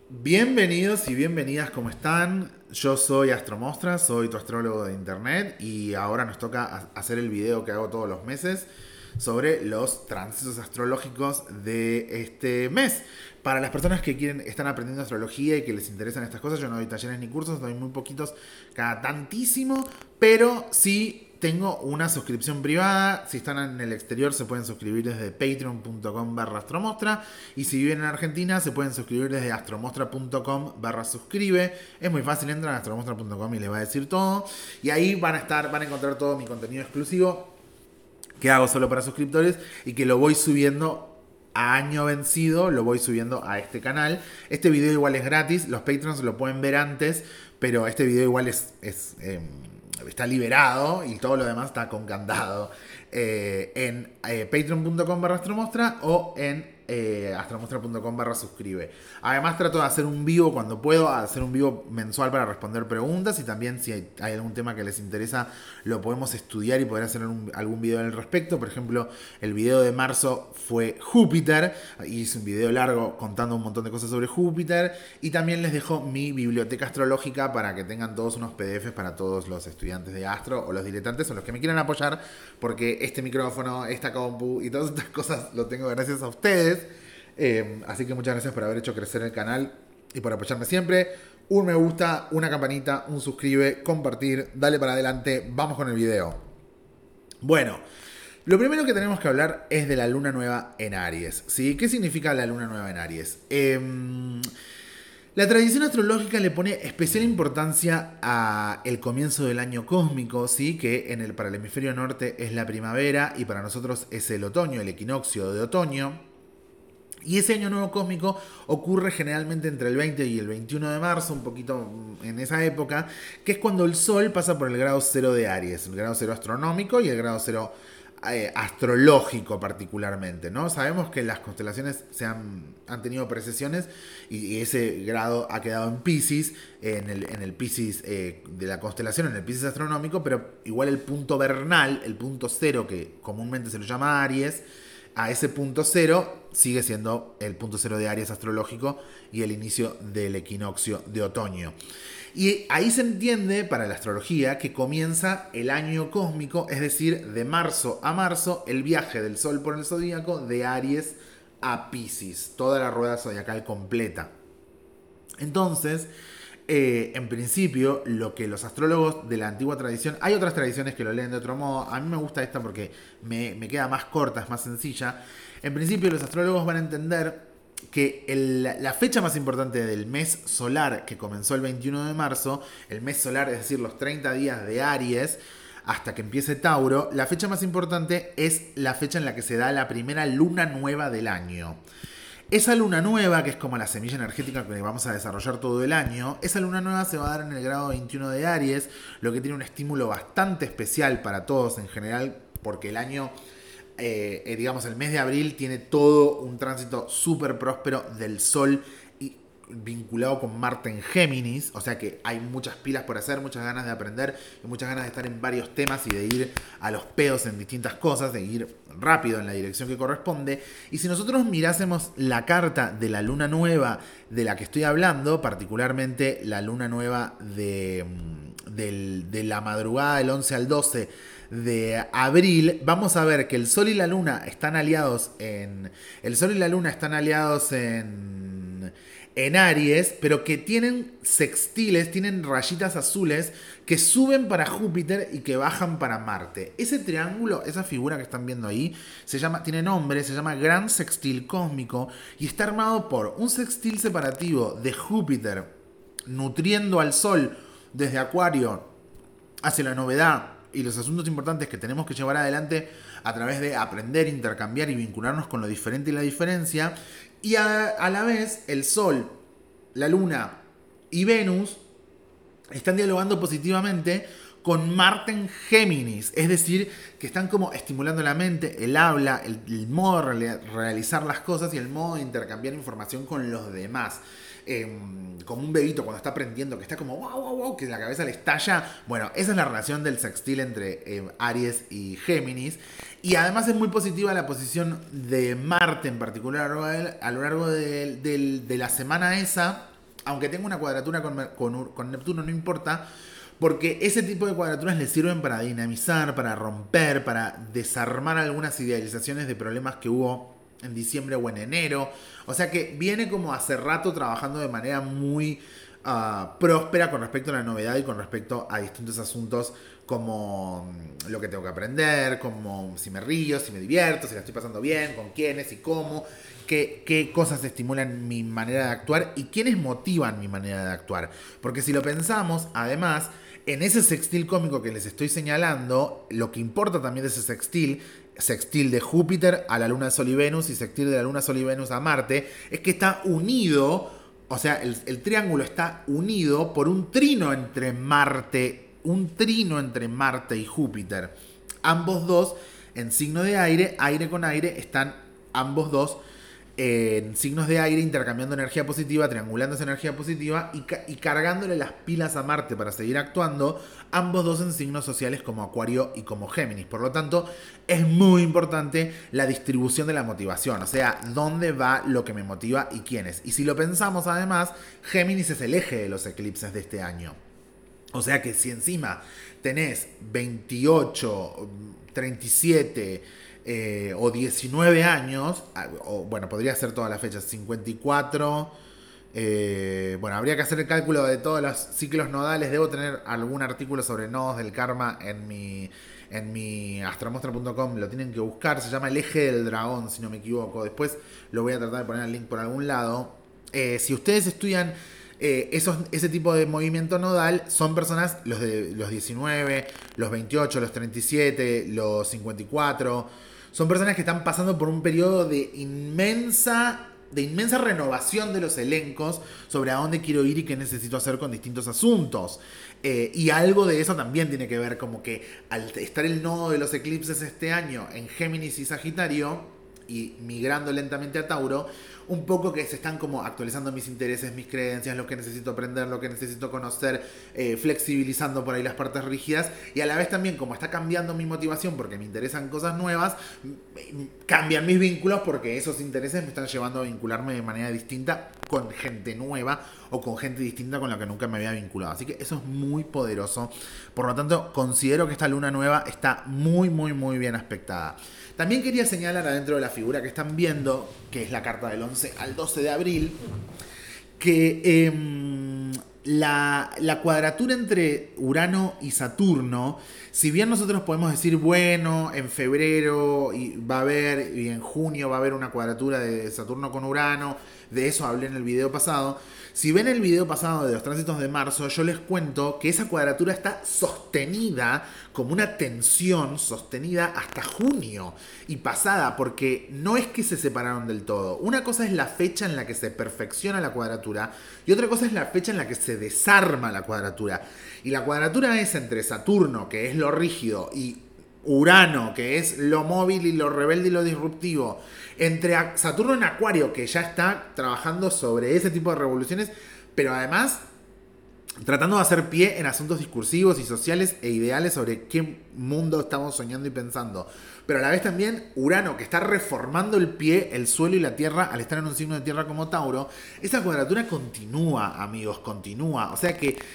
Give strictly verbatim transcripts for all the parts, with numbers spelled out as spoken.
Bienvenidos y bienvenidas, ¿cómo están? Yo soy Astromostra, soy tu astrólogo de internet y ahora nos toca ha- hacer el video que hago todos los meses sobre los tránsitos astrológicos de este mes. Para las personas que quieren, están aprendiendo astrología y que les interesan estas cosas, yo no doy talleres ni cursos, doy muy poquitos cada tantísimo, pero sí tengo una suscripción privada. Si están en el exterior se pueden suscribir desde patreon.com barra astromostra. Y si viven en Argentina se pueden suscribir desde astromostra.com barra suscribe. Es muy fácil, entran a astromostra punto com y les va a decir todo. Y ahí van a estar, van a encontrar todo mi contenido exclusivo que hago solo para suscriptores y que lo voy subiendo a año vencido, lo voy subiendo a este canal. Este video igual es gratis, los Patreons lo pueden ver antes, pero este video igual es, es eh, está liberado y todo lo demás está con candado eh, en eh, patreon.com barra astromostra o en eh, astromostra.com barra suscribe. Además trato de hacer un vivo cuando puedo, hacer un vivo mensual para responder preguntas y también si hay, hay algún tema que les interesa lo podemos estudiar y poder hacer un, algún video al respecto. Por ejemplo, el video de marzo fue Júpiter, hice un video largo contando un montón de cosas sobre Júpiter y también les dejo mi biblioteca astrológica para que tengan todos unos P D Fs para todos los estudiantes de astro o los diletantes o los que me quieran apoyar, porque este micrófono, esta compu y todas estas cosas lo tengo gracias a ustedes. Eh, así que muchas gracias por haber hecho crecer el canal y por apoyarme siempre. Un me gusta, una campanita, un suscribe, compartir, dale para adelante, vamos con el video. Bueno, lo primero que tenemos que hablar es de la luna nueva en Aries, ¿sí? ¿Qué significa la luna nueva en Aries? Eh, la tradición astrológica le pone especial importancia a el comienzo del año cósmico, ¿sí? Que en el, para el hemisferio norte es la primavera y para nosotros es el otoño, el equinoccio de otoño. Y ese año nuevo cósmico ocurre generalmente entre el veinte y el veintiuno de marzo, un poquito en esa época, que es cuando el Sol pasa por el grado cero de Aries, el grado cero astronómico y el grado cero eh, astrológico particularmente, ¿no? Sabemos que las constelaciones se han, han tenido precesiones y, y ese grado ha quedado en Piscis, en el, en el Piscis eh, de la constelación, en el Piscis astronómico, pero igual el punto vernal, el punto cero que comúnmente se lo llama Aries, a ese punto cero sigue siendo el punto cero de Aries astrológico y el inicio del equinoccio de otoño. Y ahí se entiende para la astrología que comienza el año cósmico, es decir, de marzo a marzo, el viaje del Sol por el zodíaco de Aries a Piscis, toda la rueda zodiacal completa. Entonces, eh, en principio, lo que los astrólogos de la antigua tradición, hay otras tradiciones que lo leen de otro modo, a mí me gusta esta porque me, me queda más corta, es más sencilla. En principio, los astrólogos van a entender que el, la fecha más importante del mes solar, que comenzó el veintiuno de marzo, el mes solar, es decir, los treinta días de Aries, hasta que empiece Tauro, la fecha más importante es la fecha en la que se da la primera luna nueva del año. Esa luna nueva, que es como la semilla energética que vamos a desarrollar todo el año, esa luna nueva se va a dar en el grado veintiuno de Aries, lo que tiene un estímulo bastante especial para todos en general, porque el año, eh, eh, digamos, el mes de abril tiene todo un tránsito súper próspero del Sol y vinculado con Marte en Géminis, o sea que hay muchas pilas por hacer, muchas ganas de aprender y muchas ganas de estar en varios temas y de ir a los pedos en distintas cosas, de ir rápido en la dirección que corresponde. Y si nosotros mirásemos la carta de la luna nueva de la que estoy hablando, particularmente la luna nueva de, del, de la madrugada del once al doce de abril, vamos a ver que el Sol y la Luna están aliados en. El Sol y la Luna están aliados en. En Aries, pero que tienen sextiles, tienen rayitas azules que suben para Júpiter y que bajan para Marte. Ese triángulo, esa figura que están viendo ahí, se llama, tiene nombre, se llama Gran Sextil Cósmico y está armado por un sextil separativo de Júpiter nutriendo al Sol desde Acuario hacia la novedad y los asuntos importantes que tenemos que llevar adelante a través de aprender, intercambiar y vincularnos con lo diferente y la diferencia. Y a, a la vez el Sol, la Luna y Venus están dialogando positivamente con Marte en Géminis. Es decir, que están como estimulando la mente, el habla, el, el modo de realizar las cosas y el modo de intercambiar información con los demás. Eh, como un bebito cuando está aprendiendo, que está como wow, wow, wow, que la cabeza le estalla. Bueno, esa es la relación del sextil entre eh, Aries y Géminis. Y además es muy positiva la posición de Marte en particular a lo largo de, de, de la semana esa. aunque tenga una cuadratura con, con, con Neptuno, no importa, porque ese tipo de cuadraturas le sirven para dinamizar, para romper, para desarmar algunas idealizaciones de problemas que hubo en diciembre o en enero. O sea que viene como hace rato trabajando de manera muy uh, próspera con respecto a la novedad y con respecto a distintos asuntos como lo que tengo que aprender, como si me río, si me divierto, si la estoy pasando bien, con quiénes y cómo, qué, qué cosas estimulan mi manera de actuar y quiénes motivan mi manera de actuar. Porque si lo pensamos, además, en ese sextil cósmico que les estoy señalando, lo que importa también de ese sextil, sextil de Júpiter a la Luna, Sol y Venus y sextil de la Luna, Sol y Venus a Marte, es que está unido, o sea, el, el triángulo está unido por un trino entre Marte, un trino entre Marte y Júpiter. Ambos dos en signo de aire, aire con aire, están ambos dos en signos de aire intercambiando energía positiva, triangulando esa energía positiva y, ca y cargándole las pilas a Marte para seguir actuando, ambos dos en signos sociales como Acuario y como Géminis. Por lo tanto, es muy importante la distribución de la motivación, o sea, dónde va lo que me motiva y quiénes. Y si lo pensamos además, Géminis es el eje de los eclipses de este año. O sea que si encima tenés veintiocho, treinta y siete eh, o diecinueve años, o bueno, podría ser todas las fechas, cincuenta y cuatro, eh, bueno, habría que hacer el cálculo de todos los ciclos nodales. Debo tener algún artículo sobre nodos del karma en mi, en mi astromostra punto com, lo tienen que buscar, se llama El Eje del Dragón, si no me equivoco. Después lo voy a tratar de poner el link por algún lado. Eh, si ustedes estudian Eh, esos, ese tipo de movimiento nodal, son personas, los de los diecinueve, los veintiocho, los treinta y siete, los cincuenta y cuatro, son personas que están pasando por un periodo de inmensa, de inmensa renovación de los elencos sobre a dónde quiero ir y qué necesito hacer con distintos asuntos. Eh, y algo de eso también tiene que ver como que al estar el nodo de los eclipses este año en Géminis y Sagitario y migrando lentamente a Tauro, un poco que se están como actualizando mis intereses, mis creencias, lo que necesito aprender, lo que necesito conocer, eh, flexibilizando por ahí las partes rígidas, y a la vez también como está cambiando mi motivación porque me interesan cosas nuevas, cambian mis vínculos porque esos intereses me están llevando a vincularme de manera distinta con gente nueva o con gente distinta con la que nunca me había vinculado. Así que eso es muy poderoso. Por lo tanto, considero que esta luna nueva está muy, muy, muy bien aspectada. También quería señalar adentro de la figura que están viendo, que es la carta del once al doce de abril, que eh, la, la cuadratura entre Urano y Saturno, si bien nosotros podemos decir, bueno, en febrero y va a haber, y en junio va a haber una cuadratura de Saturno con Urano, de eso hablé en el video pasado. Si ven el video pasado de los tránsitos de marzo, yo les cuento que esa cuadratura está sostenida como una tensión sostenida hasta junio y pasada, porque no es que se separaron del todo. Una cosa es la fecha en la que se perfecciona la cuadratura y otra cosa es la fecha en la que se desarma la cuadratura. Y la cuadratura es entre Saturno, que es lo rígido, y Urano, que es lo móvil y lo rebelde y lo disruptivo, entre Saturno en Acuario, que ya está trabajando sobre ese tipo de revoluciones, pero además tratando de hacer pie en asuntos discursivos y sociales e ideales sobre qué mundo estamos soñando y pensando. Pero a la vez también Urano, que está reformando el pie, el suelo y la tierra al estar en un signo de tierra como Tauro. Esa cuadratura continúa, amigos, continúa. O sea que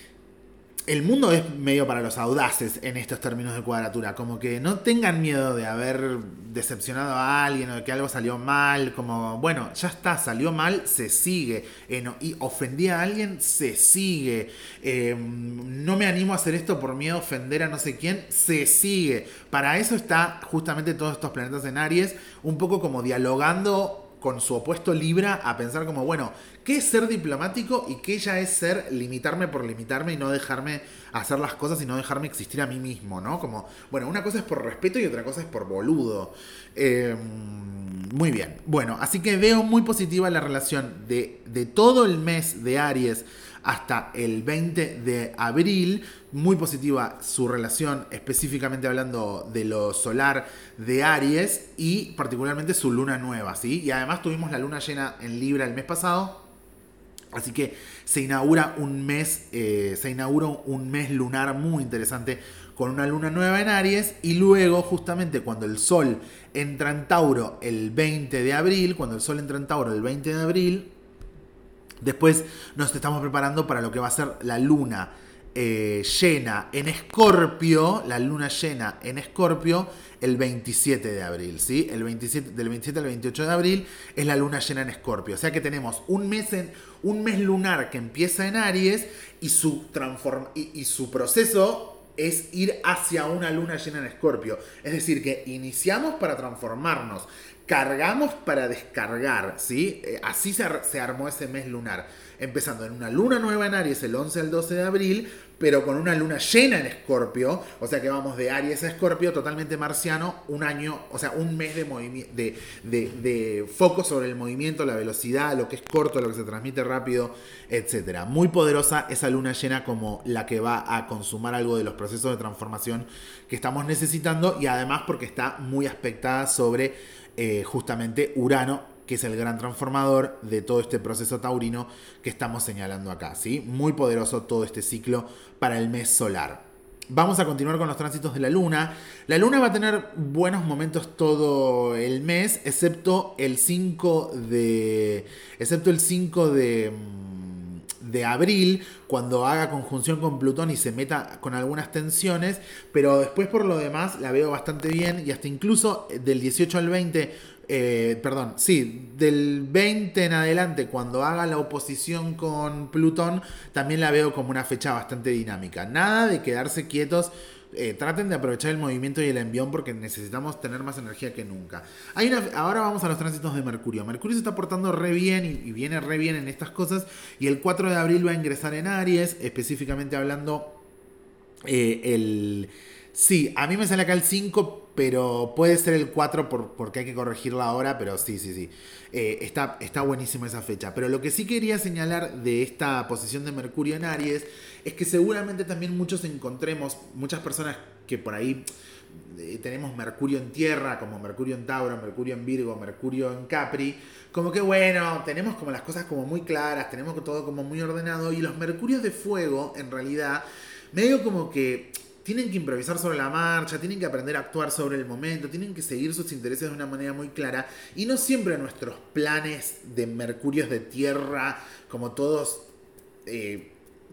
el mundo es medio para los audaces en estos términos de cuadratura. Como que no tengan miedo de haber decepcionado a alguien o de que algo salió mal. Como, bueno, ya está, salió mal, se sigue. Eh, no, y ofendí a alguien, se sigue. Eh, no me animo a hacer esto por miedo a ofender a no sé quién, se sigue. Para eso está justamente todos estos planetas en Aries, un poco como dialogando con su opuesto Libra, a pensar como, bueno, ¿qué es ser diplomático y qué ya es ser limitarme por limitarme y no dejarme hacer las cosas y no dejarme existir a mí mismo, ¿no? Como, bueno, una cosa es por respeto y otra cosa es por boludo. Eh, muy bien. Bueno, así que veo muy positiva la relación de, de todo el mes de Aries hasta el veinte de abril. Muy positiva su relación, específicamente hablando de lo solar de Aries y particularmente su luna nueva, ¿sí? Y además tuvimos la luna llena en Libra el mes pasado, así que se inaugura un mes, eh, se inaugura un mes lunar muy interesante con una luna nueva en Aries, y luego justamente cuando el Sol entra en Tauro el veinte de abril, cuando el Sol entra en Tauro el veinte de abril, Después nos estamos preparando para lo que va a ser la luna eh, llena en Escorpio, la luna llena en Escorpio el veintisiete de abril, ¿sí? El veintisiete, del veintisiete al veintiocho de abril es la luna llena en Escorpio. O sea que tenemos un mes, en, un mes lunar que empieza en Aries y su, transform, y, y su proceso es ir hacia una luna llena en Escorpio. Es decir, que iniciamos para transformarnos, cargamos para descargar, ¿sí? Eh, así se, ar se armó ese mes lunar. Empezando en una luna nueva en Aries el once al doce de abril, pero con una luna llena en Escorpio. O sea que vamos de Aries a Escorpio, totalmente marciano, un año, o sea, un mes de, de, de, de foco sobre el movimiento, la velocidad, lo que es corto, lo que se transmite rápido, etcétera. Muy poderosa esa luna llena como la que va a consumar algo de los procesos de transformación que estamos necesitando y además porque está muy aspectada sobre eh, justamente Urano, que es el gran transformador de todo este proceso taurino que estamos señalando acá, ¿sí? Muy poderoso todo este ciclo para el mes solar. Vamos a continuar con los tránsitos de la luna. La luna va a tener buenos momentos todo el mes, excepto el cinco de... excepto el cinco de... de abril, cuando haga conjunción con Plutón y se meta con algunas tensiones, pero después por lo demás la veo bastante bien y hasta incluso del dieciocho al veinte, eh, perdón, sí, del veinte en adelante, cuando haga la oposición con Plutón, también la veo como una fecha bastante dinámica. Nada de quedarse quietos. Eh, traten de aprovechar el movimiento y el envión porque necesitamos tener más energía que nunca. Hay una, ahora vamos a los tránsitos de Mercurio. Mercurio se está portando re bien y, y viene re bien en estas cosas. Y el cuatro de abril va a ingresar en Aries, específicamente hablando eh, el... Sí, a mí me sale acá el cinco, pero puede ser el cuatro por, porque hay que corregirla ahora, pero sí, sí, sí. Eh, está, está buenísima esa fecha. Pero lo que sí quería señalar de esta posición de Mercurio en Aries es que seguramente también muchos encontremos, muchas personas que por ahí eh, tenemos Mercurio en Tierra, como Mercurio en Tauro, Mercurio en Virgo, Mercurio en Capri, como que bueno, tenemos como las cosas como muy claras, tenemos todo como muy ordenado, y los Mercurios de Fuego, en realidad, medio como que tienen que improvisar sobre la marcha, tienen que aprender a actuar sobre el momento, tienen que seguir sus intereses de una manera muy clara, y no siempre nuestros planes de Mercurios de Tierra, como todos eh,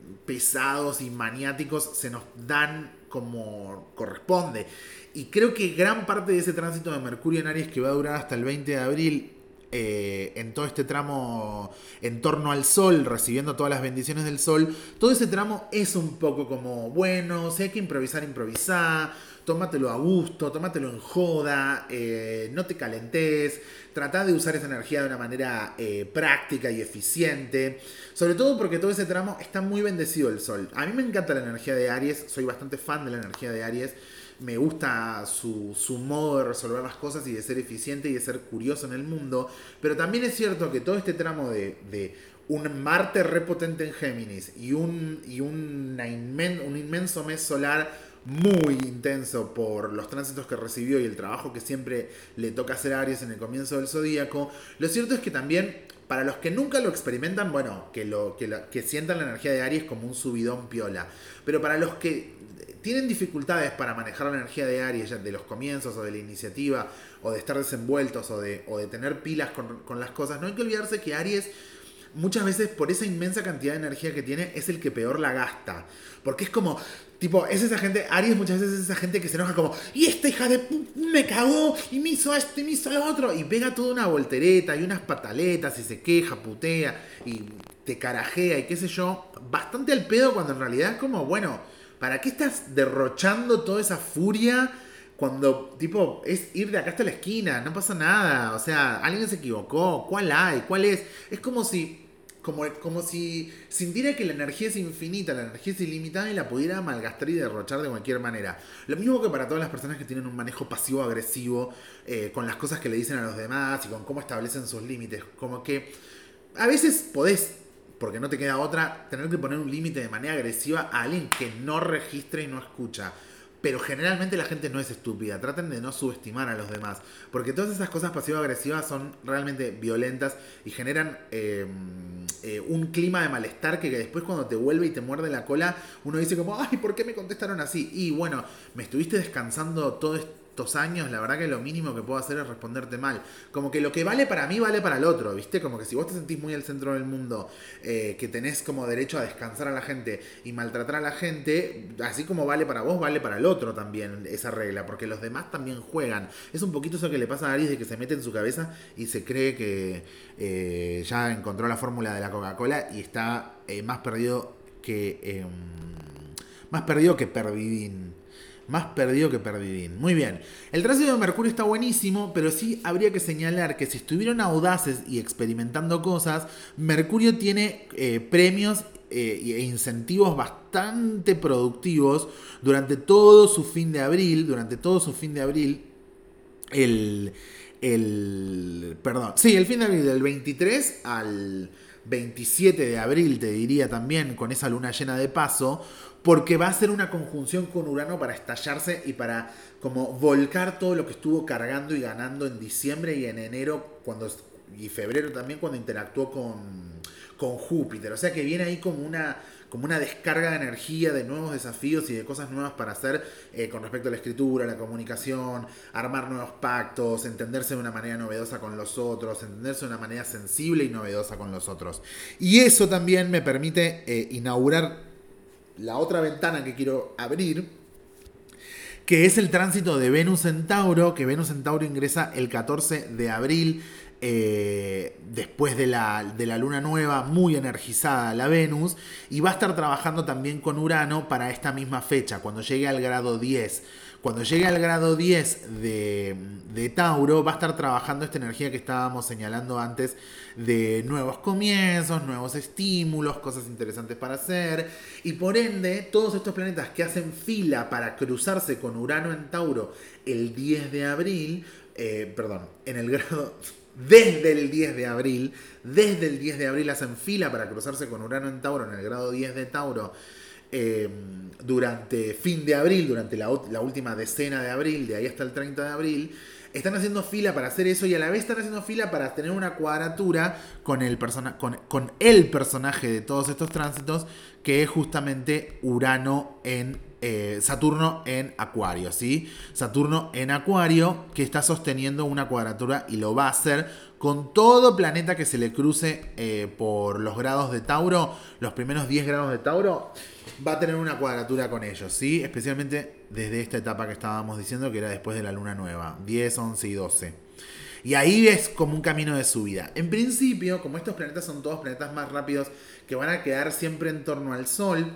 pesados y maniáticos, se nos dan como corresponde. Y creo que gran parte de ese tránsito de Mercurio en Aries, que va a durar hasta el veinte de abril, eh, en todo este tramo en torno al Sol, recibiendo todas las bendiciones del Sol, todo ese tramo es un poco como, bueno, si hay que improvisar, improvisar, tómatelo a gusto, tómatelo en joda, eh, no te calentes, trata de usar esa energía de una manera eh, práctica y eficiente, sobre todo porque todo ese tramo está muy bendecido el Sol. A mí me encanta la energía de Aries, soy bastante fan de la energía de Aries, me gusta su, su modo de resolver las cosas y de ser eficiente y de ser curioso en el mundo, pero también es cierto que todo este tramo de, de un Marte repotente en Géminis y un, y una inmen, un inmenso mes solar muy intenso por los tránsitos que recibió y el trabajo que siempre le toca hacer a Aries en el comienzo del zodíaco, lo cierto es que también, para los que nunca lo experimentan, bueno, que, lo, que, lo, que sientan la energía de Aries como un subidón piola, pero para los que tienen dificultades para manejar la energía de Aries ya de los comienzos o de la iniciativa o de estar desenvueltos o de, o de tener pilas con, con las cosas, no hay que olvidarse que Aries muchas veces, por esa inmensa cantidad de energía que tiene, es el que peor la gasta. Porque es como, tipo, es esa gente, Aries muchas veces es esa gente que se enoja como, y esta hija de p me cagó, y me hizo esto, y me hizo lo otro, y pega toda una voltereta, y unas pataletas, y se queja, putea, y te carajea, y qué sé yo, bastante al pedo, cuando en realidad es como, bueno, ¿para qué estás derrochando toda esa furia? Cuando, tipo, es ir de acá hasta la esquina, no pasa nada, o sea, alguien se equivocó, ¿cuál hay? ¿Cuál es? Es como si... Como, como si sintiera que la energía es infinita, la energía es ilimitada y la pudiera malgastar y derrochar de cualquier manera. Lo mismo que para todas las personas que tienen un manejo pasivo-agresivo eh, con las cosas que le dicen a los demás y con cómo establecen sus límites. Como que a veces podés, porque no te queda otra, tener que poner un límite de manera agresiva a alguien que no registra y no escucha. Pero generalmente la gente no es estúpida. Traten de no subestimar a los demás. Porque todas esas cosas pasivo-agresivas son realmente violentas y generan eh, eh, un clima de malestar que después cuando te vuelve y te muerde la cola, uno dice como, ay, ¿por qué me contestaron así? Y bueno, me estuviste descansando todo, estos años, la verdad que lo mínimo que puedo hacer es responderte mal. Como que lo que vale para mí vale para el otro, ¿viste? Como que si vos te sentís muy al centro del mundo, eh, que tenés como derecho a descansar a la gente y maltratar a la gente, así como vale para vos, vale para el otro también esa regla, porque los demás también juegan. Es un poquito eso que le pasa a Aries, de que se mete en su cabeza y se cree que eh, ya encontró la fórmula de la Coca-Cola y está eh, más perdido que... Eh, más perdido que perdidín. Más perdido que perdidín. Muy bien. El tránsito de Mercurio está buenísimo, pero sí habría que señalar que si estuvieron audaces y experimentando cosas, Mercurio tiene eh, premios eh, e incentivos bastante productivos durante todo su fin de abril. Durante todo su fin de abril. El. El. Perdón. Sí, el fin de abril, del veintitrés al veintisiete de abril, te diría también, con esa luna llena de paso, porque va a ser una conjunción con Urano para estallarse y para como volcar todo lo que estuvo cargando y ganando en diciembre y en enero cuando, y febrero también, cuando interactuó con, con Júpiter. O sea que viene ahí como una, como una descarga de energía, de nuevos desafíos y de cosas nuevas para hacer eh, con respecto a la escritura, la comunicación, armar nuevos pactos, entenderse de una manera novedosa con los otros, entenderse de una manera sensible y novedosa con los otros. Y eso también me permite eh, inaugurar la otra ventana que quiero abrir, que es el tránsito de Venus en Tauro, que Venus en Tauro ingresa el catorce de abril, eh, después de la, de la luna nueva, muy energizada la Venus, y va a estar trabajando también con Urano para esta misma fecha, cuando llegue al grado diez. Cuando llegue al grado diez de, de Tauro, va a estar trabajando esta energía que estábamos señalando antes de nuevos comienzos, nuevos estímulos, cosas interesantes para hacer. Y por ende, todos estos planetas que hacen fila para cruzarse con Urano en Tauro el diez de abril, eh, perdón, en el grado... Desde el diez de abril, desde el diez de abril hacen fila para cruzarse con Urano en Tauro en el grado diez de Tauro. Eh, durante fin de abril, durante la, la última decena de abril, de ahí hasta el treinta de abril, están haciendo fila para hacer eso y a la vez están haciendo fila para tener una cuadratura con el, persona, con, con el personaje de todos estos tránsitos, que es justamente Urano en eh, Saturno en Acuario, ¿sí? Saturno en Acuario, que está sosteniendo una cuadratura y lo va a hacer con todo planeta que se le cruce eh, por los grados de Tauro, los primeros diez grados de Tauro, va a tener una cuadratura con ellos, ¿sí? Especialmente desde esta etapa que estábamos diciendo, que era después de la luna nueva, diez, once y doce. Y ahí es como un camino de subida. En principio, como estos planetas son todos planetas más rápidos que van a quedar siempre en torno al Sol,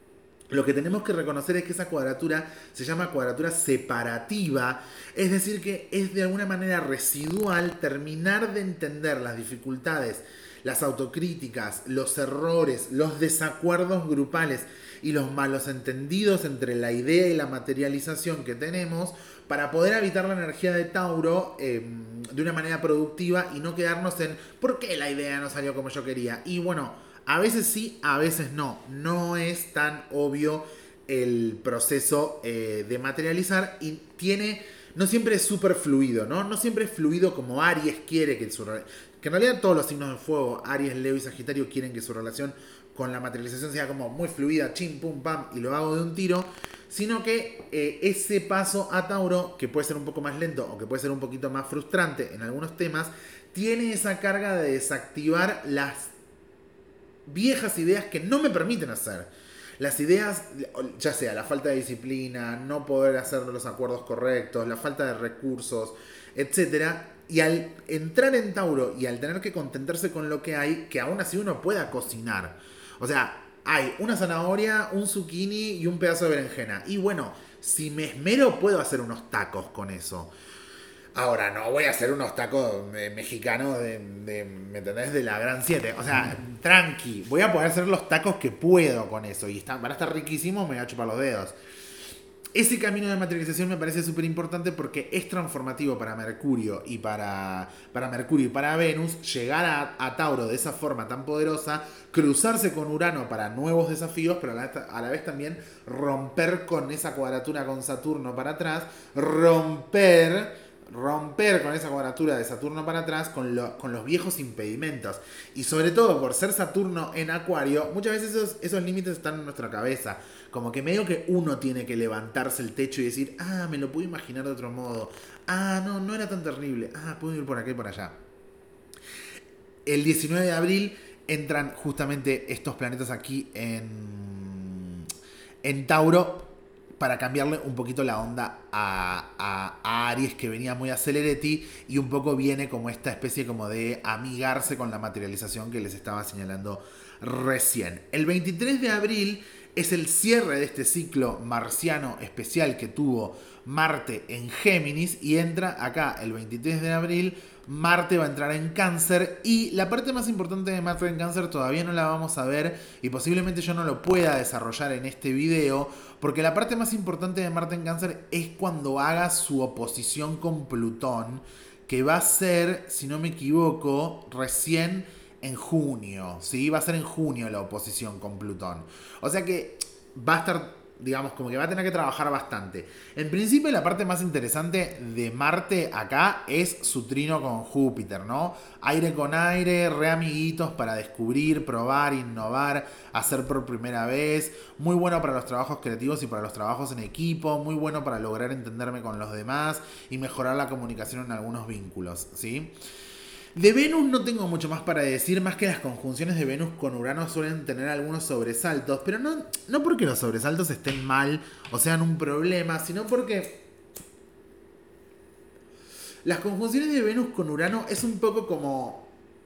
lo que tenemos que reconocer es que esa cuadratura se llama cuadratura separativa, es decir, que es de alguna manera residual terminar de entender las dificultades, las autocríticas, los errores, los desacuerdos grupales y los malos entendidos entre la idea y la materialización que tenemos para poder habitar la energía de Tauro eh, de una manera productiva y no quedarnos en ¿por qué la idea no salió como yo quería? Y bueno, a veces sí, a veces no. No es tan obvio el proceso eh, de materializar y tiene... No siempre es súper fluido, ¿no? No siempre es fluido como Aries quiere que su... Que en realidad todos los signos de fuego, Aries, Leo y Sagitario, quieren que su relación con la materialización sea como muy fluida, chim, pum, pam, y lo hago de un tiro. Sino que eh, ese paso a Tauro, que puede ser un poco más lento o que puede ser un poquito más frustrante en algunos temas, tiene esa carga de desactivar las viejas ideas que no me permiten hacer. Las ideas, ya sea la falta de disciplina, no poder hacer los acuerdos correctos, la falta de recursos, etcétera. Y al entrar en Tauro y al tener que contentarse con lo que hay, que aún así uno pueda cocinar. O sea, hay una zanahoria, un zucchini y un pedazo de berenjena. Y bueno, si me esmero puedo hacer unos tacos con eso. Ahora, no voy a hacer unos tacos eh, mexicanos de, de, ¿me entendés? De la Gran siete. O sea, tranqui. Voy a poder hacer los tacos que puedo con eso. Y están, van a estar riquísimos, me voy a chupar los dedos. Ese camino de materialización me parece súper importante porque es transformativo para Mercurio y para, para Mercurio y para Venus. Llegar a, a Tauro de esa forma tan poderosa, cruzarse con Urano para nuevos desafíos, pero a la, a la vez también romper con esa cuadratura con Saturno para atrás, romper... romper con esa cuadratura de Saturno para atrás con, lo, con los viejos impedimentos. Y sobre todo por ser Saturno en Acuario, muchas veces esos, esos límites están en nuestra cabeza. Como que medio que uno tiene que levantarse el techo y decir, ah, me lo puedo imaginar de otro modo. Ah, no, no era tan terrible. Ah, puedo ir por aquí y por allá. El diecinueve de abril entran justamente estos planetas aquí en, en Tauro para cambiarle un poquito la onda a, a, a Aries, que venía muy acelereti y un poco viene como esta especie como de amigarse con la materialización que les estaba señalando recién. El veintitrés de abril es el cierre de este ciclo marciano especial que tuvo Marte en Géminis y entra acá el veintitrés de abril. Marte va a entrar en Cáncer y la parte más importante de Marte en Cáncer todavía no la vamos a ver y posiblemente yo no lo pueda desarrollar en este video porque la parte más importante de Marte en Cáncer es cuando haga su oposición con Plutón, que va a ser, si no me equivoco, recién en junio, ¿sí? Va a ser en junio la oposición con Plutón. O sea que va a estar, digamos, como que va a tener que trabajar bastante. En principio, la parte más interesante de Marte acá es su trino con Júpiter, ¿no? Aire con aire, re amiguitos para descubrir, probar, innovar, hacer por primera vez. Muy bueno para los trabajos creativos y para los trabajos en equipo. Muy bueno para lograr entenderme con los demás y mejorar la comunicación en algunos vínculos, ¿sí? De Venus no tengo mucho más para decir, más que las conjunciones de Venus con Urano suelen tener algunos sobresaltos, pero no, no porque los sobresaltos estén mal o sean un problema, sino porque las conjunciones de Venus con Urano es un poco como...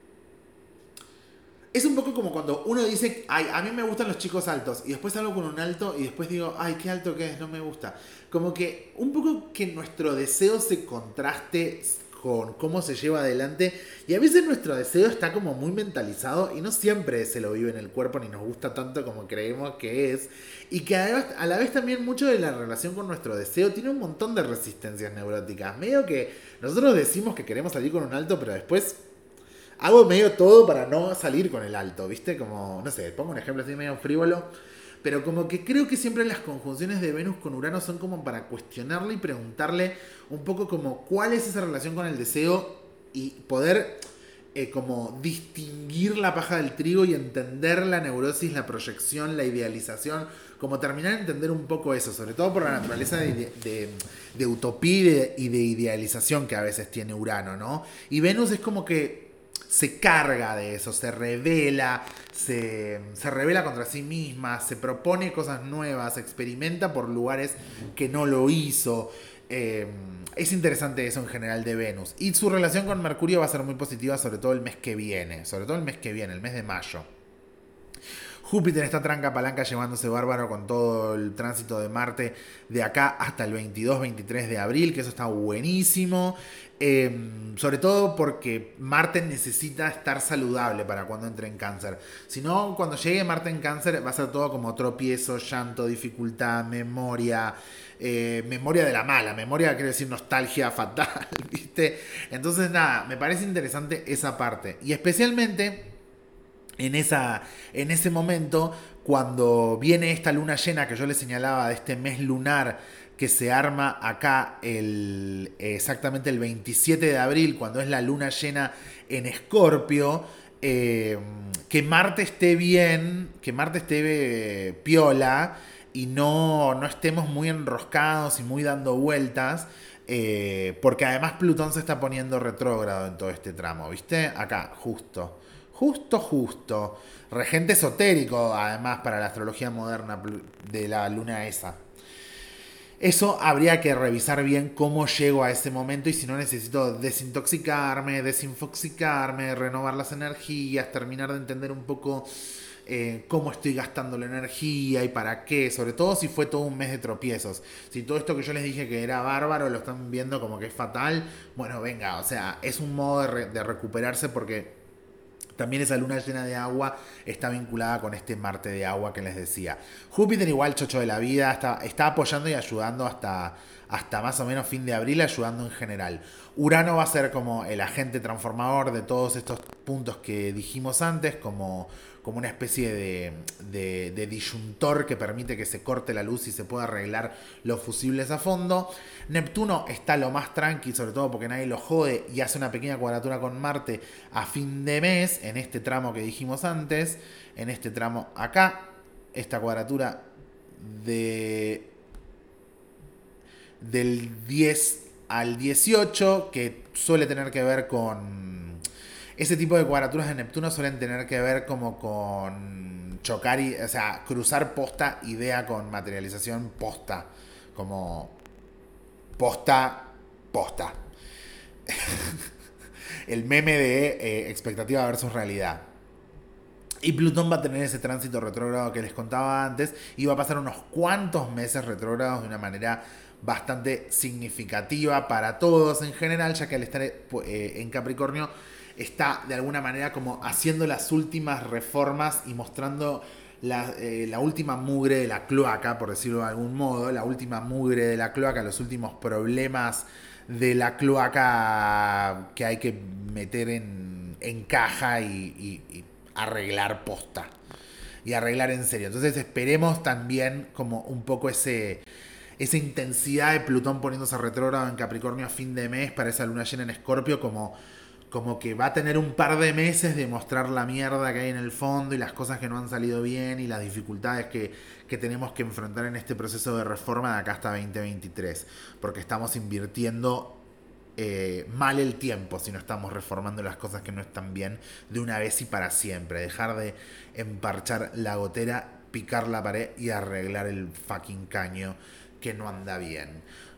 Es un poco como cuando uno dice, ay, a mí me gustan los chicos altos, y después salgo con un alto y después digo, ay, qué alto que es, no me gusta. Como que un poco que nuestro deseo se contraste con cómo se lleva adelante y a veces nuestro deseo está como muy mentalizado y no siempre se lo vive en el cuerpo ni nos gusta tanto como creemos que es y que además, a la vez también mucho de la relación con nuestro deseo tiene un montón de resistencias neuróticas, medio que nosotros decimos que queremos salir con un alto pero después hago medio todo para no salir con el alto, ¿viste? Como, no sé, pongo un ejemplo así medio frívolo. Pero como que creo que siempre las conjunciones de Venus con Urano son como para cuestionarle y preguntarle un poco como cuál es esa relación con el deseo y poder eh, como distinguir la paja del trigo y entender la neurosis, la proyección, la idealización, como terminar de entender un poco eso, sobre todo por la naturaleza de, de, de utopía y de, y de idealización que a veces tiene Urano, ¿no? Y Venus es como que se carga de eso, se revela, se, se revela contra sí misma, se propone cosas nuevas, experimenta por lugares que no lo hizo. Eh, es interesante eso en general de Venus. Y su relación con Mercurio va a ser muy positiva, sobre todo el mes que viene, sobre todo el mes que viene, el mes de mayo. Júpiter está tranca palanca llevándose bárbaro con todo el tránsito de Marte de acá hasta el veintidós veintitrés de abril, que eso está buenísimo. Eh, sobre todo porque Marte necesita estar saludable para cuando entre en Cáncer. Si no, cuando llegue Marte en Cáncer va a ser todo como tropiezo, llanto, dificultad, memoria, eh, memoria de la mala, memoria quiere decir nostalgia fatal, ¿viste? Entonces nada, me parece interesante esa parte. Y especialmente en, esa, en ese momento, cuando viene esta luna llena que yo les señalaba de este mes lunar que se arma acá el, exactamente el veintisiete de abril, cuando es la luna llena en Escorpio, eh, que Marte esté bien, que Marte esté eh, piola y no, no estemos muy enroscados y muy dando vueltas, eh, porque además Plutón se está poniendo retrógrado en todo este tramo, ¿viste? Acá, justo. Justo, justo. Regente esotérico, además, para la astrología moderna de la luna esa. Eso habría que revisar bien cómo llego a ese momento y si no necesito desintoxicarme, desinfoxicarme, renovar las energías, terminar de entender un poco eh, cómo estoy gastando la energía y para qué, sobre todo si fue todo un mes de tropiezos. Si todo esto que yo les dije que era bárbaro lo están viendo como que es fatal, bueno, venga, o sea, es un modo de, re- de recuperarse porque también esa luna llena de agua está vinculada con este Marte de agua que les decía. Júpiter igual chocho de la vida, está, está apoyando y ayudando hasta, hasta más o menos fin de abril, ayudando en general. Urano va a ser como el agente transformador de todos estos puntos que dijimos antes, como, como una especie de, de, de disyuntor que permite que se corte la luz y se pueda arreglar los fusibles a fondo. Neptuno está lo más tranqui, sobre todo porque nadie lo jode, y hace una pequeña cuadratura con Marte a fin de mes, en este tramo que dijimos antes, en este tramo acá, esta cuadratura de del diez al dieciocho, que suele tener que ver con... Ese tipo de cuadraturas de Neptuno suelen tener que ver como con chocar, y, o sea, cruzar posta idea con materialización posta, como posta, posta. El meme de eh, expectativa versus realidad. Y Plutón va a tener ese tránsito retrógrado que les contaba antes y va a pasar unos cuantos meses retrógrados de una manera bastante significativa para todos en general, ya que al estar eh, en Capricornio está de alguna manera como haciendo las últimas reformas y mostrando la, eh, la última mugre de la cloaca, por decirlo de algún modo, la última mugre de la cloaca, los últimos problemas de la cloaca que hay que meter en, en caja y, y, y arreglar posta. Y arreglar en serio. Entonces esperemos también como un poco ese... esa intensidad de Plutón poniéndose retrógrado en Capricornio a fin de mes para esa luna llena en Escorpio, como, como que va a tener un par de meses de mostrar la mierda que hay en el fondo y las cosas que no han salido bien y las dificultades que, que tenemos que enfrentar en este proceso de reforma de acá hasta veinte veintitrés, porque estamos invirtiendo eh, mal el tiempo si no estamos reformando las cosas que no están bien de una vez y para siempre, dejar de emparchar la gotera, picar la pared y arreglar el fucking caño que no anda bien.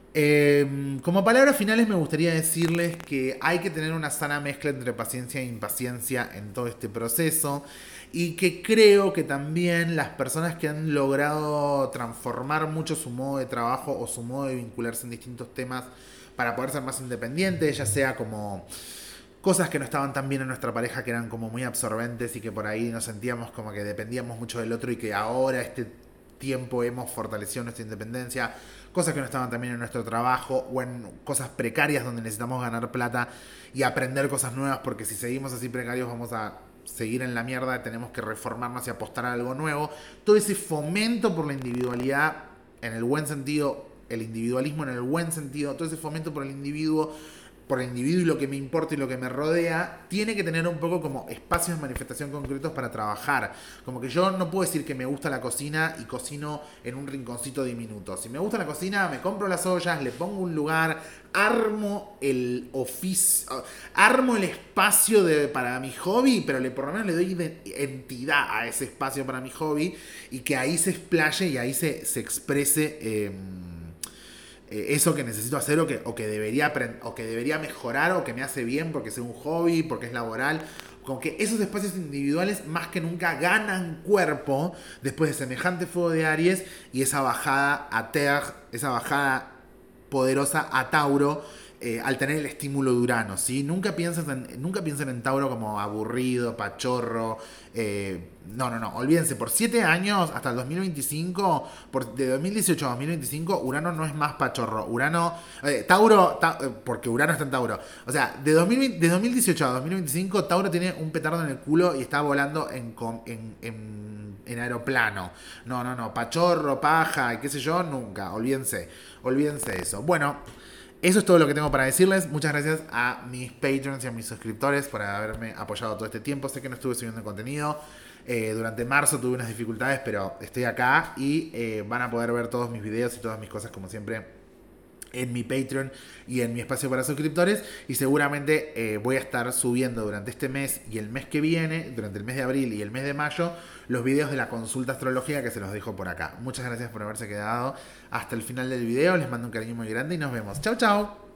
Eh, como palabras finales me gustaría decirles que hay que tener una sana mezcla entre paciencia e impaciencia en todo este proceso, y que creo que también las personas que han logrado transformar mucho su modo de trabajo o su modo de vincularse en distintos temas para poder ser más independientes, ya sea como cosas que no estaban tan bien en nuestra pareja, que eran como muy absorbentes y que por ahí nos sentíamos como que dependíamos mucho del otro, y que ahora este tiempo hemos fortalecido nuestra independencia, cosas que no estaban también en nuestro trabajo o en cosas precarias donde necesitamos ganar plata y aprender cosas nuevas, porque si seguimos así precarios vamos a seguir en la mierda, tenemos que reformarnos y apostar a algo nuevo. Todo ese fomento por la individualidad en el buen sentido, el individualismo en el buen sentido, todo ese fomento por el individuo, por el individuo y lo que me importa y lo que me rodea, tiene que tener un poco como espacios de manifestación concretos para trabajar. Como que yo no puedo decir que me gusta la cocina y cocino en un rinconcito diminuto. Si me gusta la cocina, me compro las ollas, le pongo un lugar, armo el oficio, armo el espacio de, para mi hobby, pero le, por lo menos le doy entidad a ese espacio para mi hobby, y que ahí se explaye y ahí se, se exprese eh, eso que necesito hacer o que, o, que debería o que debería mejorar o que me hace bien porque es un hobby, porque es laboral. Como que esos espacios individuales más que nunca ganan cuerpo después de semejante fuego de Aries y esa bajada a Ter, esa bajada poderosa a Tauro, eh, al tener el estímulo de Urano, ¿sí? Nunca piensen en, nunca piensen en Tauro como aburrido, pachorro. Eh, no, no, no. Olvídense, por siete años, hasta el dos mil veinticinco, por, de dos mil dieciocho a dos mil veinticinco, Urano no es más pachorro. Urano, eh, Tauro, ta, porque Urano está en Tauro. O sea, de, dos mil veinte, de dos mil dieciocho a dos mil veinticinco, Tauro tiene un petardo en el culo y está volando en, en, en, en aeroplano. No, no, no. Pachorro, paja, y qué sé yo, nunca. Olvídense. Olvídense de eso. Bueno, eso es todo lo que tengo para decirles. Muchas gracias a mis Patreons y a mis suscriptores por haberme apoyado todo este tiempo. Sé que no estuve subiendo contenido. Eh, durante marzo tuve unas dificultades, pero estoy acá y eh, van a poder ver todos mis videos y todas mis cosas como siempre en mi Patreon y en mi espacio para suscriptores. Y seguramente eh, voy a estar subiendo durante este mes y el mes que viene, durante el mes de abril y el mes de mayo, los videos de la consulta astrológica, que se los dejo por acá. Muchas gracias por haberse quedado hasta el final del video. Les mando un cariño muy grande y nos vemos. Chau, chau.